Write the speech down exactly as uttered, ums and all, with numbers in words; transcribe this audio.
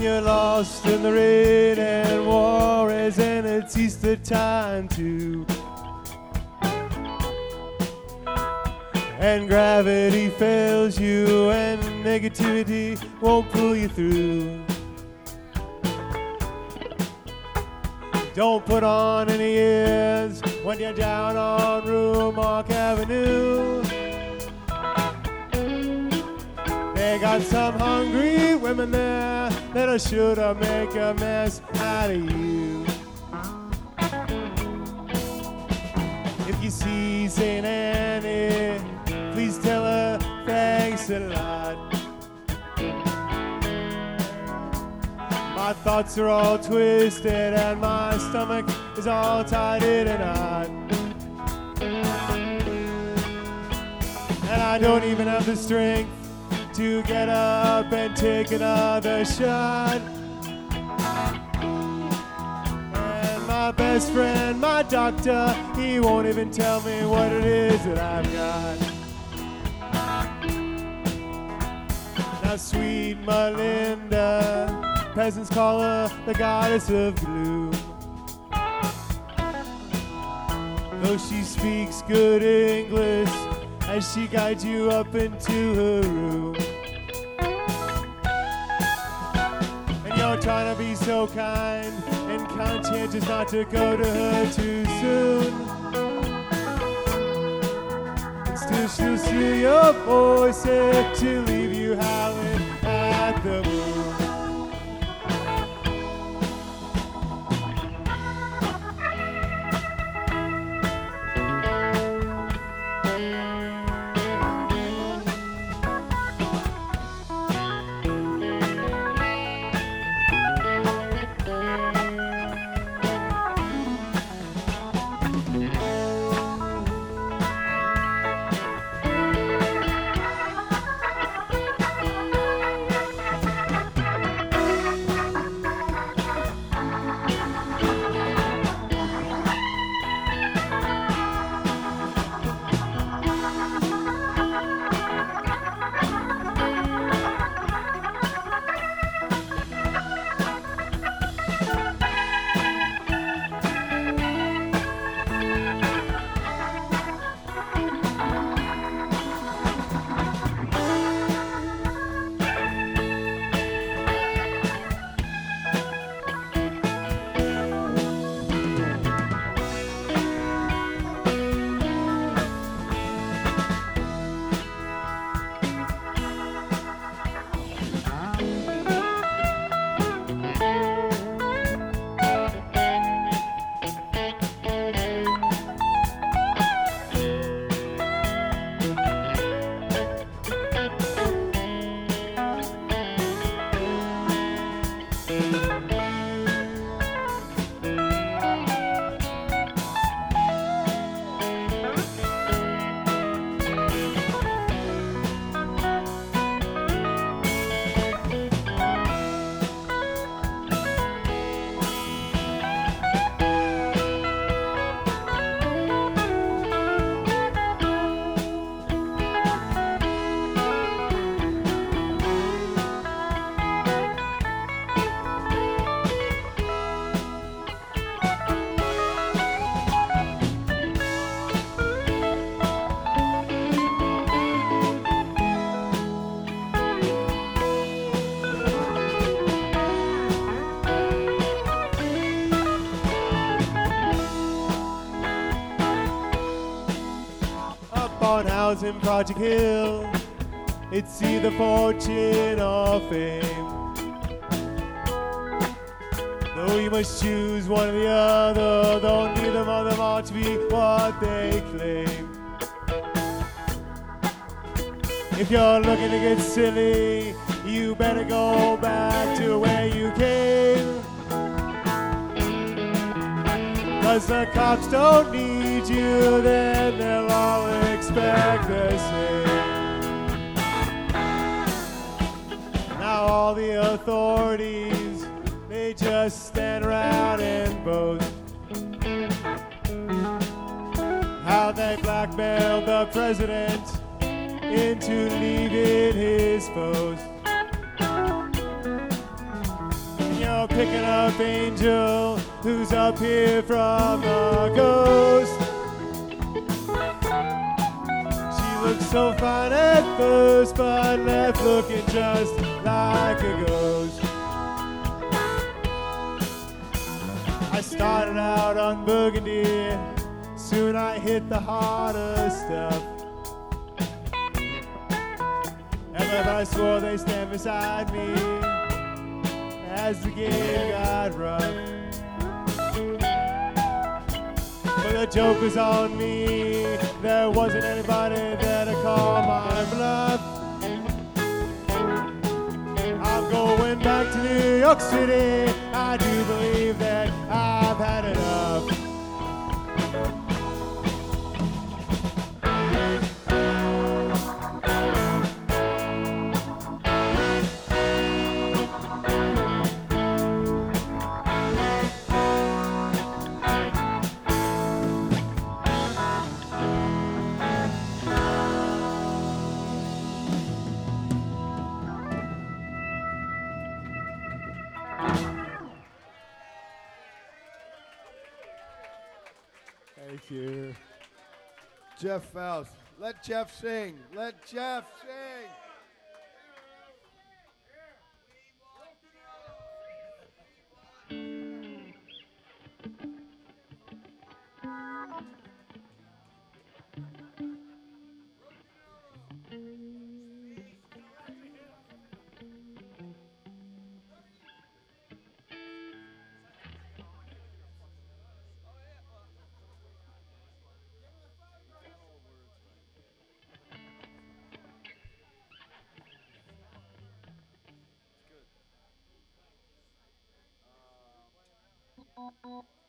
you're lost in the rain and war is and it's Easter time too. And gravity fails you and negativity won't pull you through. Don't put on any ears when you're down on Rumark Avenue. They got some hungry women there that'll sure to make a mess out of you. If you see Saint Annie, please tell her thanks a lot. My thoughts are all twisted and my stomach is all tied in a knot. And I don't even have the strength to get up and take another shot. And my best friend, my doctor, he won't even tell me what it is that I've got. Now sweet Melinda, peasants call her the goddess of gloom. Though she speaks good English as she guides you up into her room. And you're trying to be so kind and conscientious not to go to her too soon. And still she'll steal your voice to leave you howling at the moon. In Project Hill, it's either fortune or fame. Though you must choose one or the other, though neither of them ought to be what they claim. If you're looking to get silly, you better go back to where you came. 'Cause the cops don't need you, then they'll all expect the same. Now all the authorities, they just stand around and boast how they blackmailed the president into leaving his post. I'm picking up Angel, who's up here from the coast. She looks so fine at first, but left looking just like a ghost. I started out on Burgundy, soon I hit the harder stuff. And I swore they stand beside me as the game got rough. But the joke was on me, there wasn't anybody there to call my bluff. I'm going back to New York City, I do believe that I've had enough. Thank you. Jeff Faust. Let Jeff sing. Let Jeff sing. Good. Um,